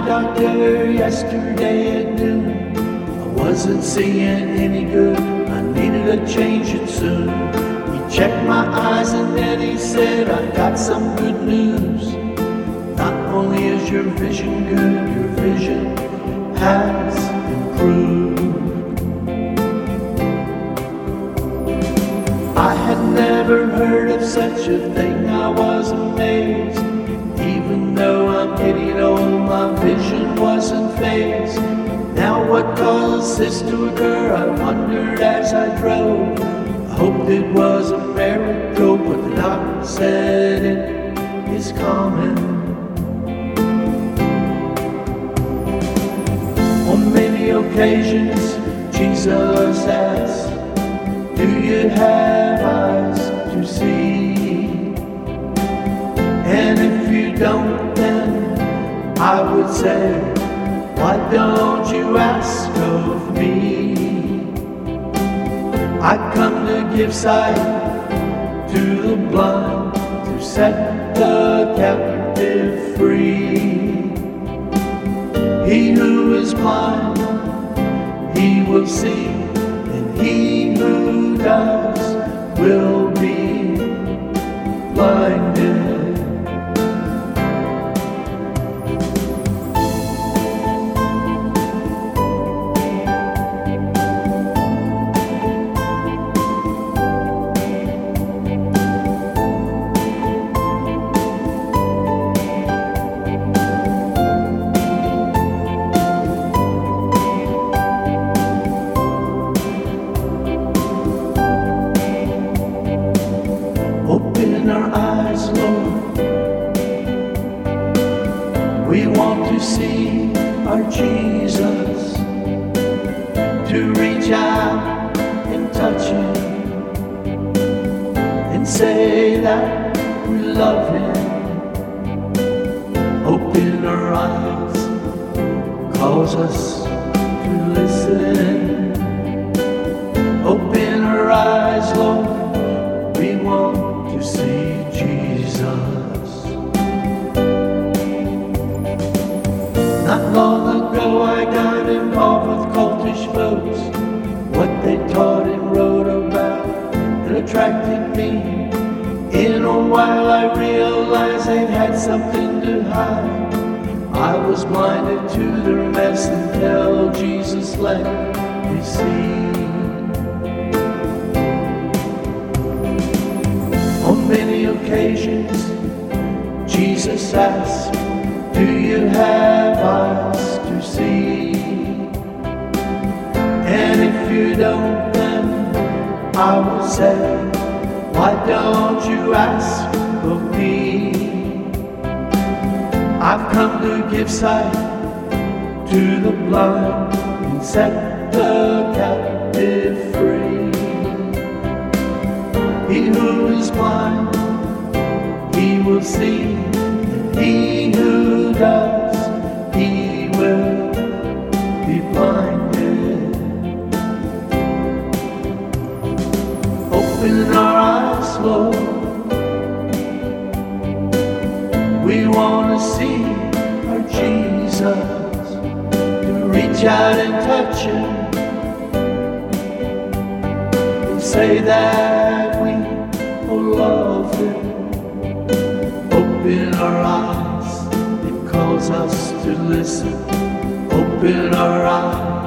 doctor yesterday at noon. I wasn't seeing any good, I needed a change and soon. He checked my eyes and then he said, I got some good news. Not only is your vision good, your vision has improved. I had never heard of such a thing, I was amazed. Even though I'm getting old, my vision wasn't phased. Now what caused this to occur, I wondered as I drove. I hoped it was a miracle, but the doctor said it is common. On many occasions, Jesus asks, do you have eyes to see? And if you don't, then I would say, why don't you ask of me? I come to give sight to the blind, to set the captive free. He who is blind, he will see, and he who does will be blinded. Open our eyes, Lord. We want to see our Jesus, to reach out and touch Him and say that we love Him. Open our eyes, cause us to listen. Open our eyes, Lord. We want to see Jesus. Not long ago I got involved with cultish folks. What they taught and wrote about, it attracted me. In a while I realized they had something to hide. I was blinded to their mess until Jesus let me see. On many occasions, Jesus asked, do you have eyes to see? And if you don't, then I will say, why don't you ask of me? I've come to give sight to the blind and set the captive free. He who is blind, he will see, and he who does, he will be blinded. Open our eyes, Lord. We want to see our Jesus, to reach out and touch Him and say that we love Him. Open our eyes, it calls us to listen. Open our eyes.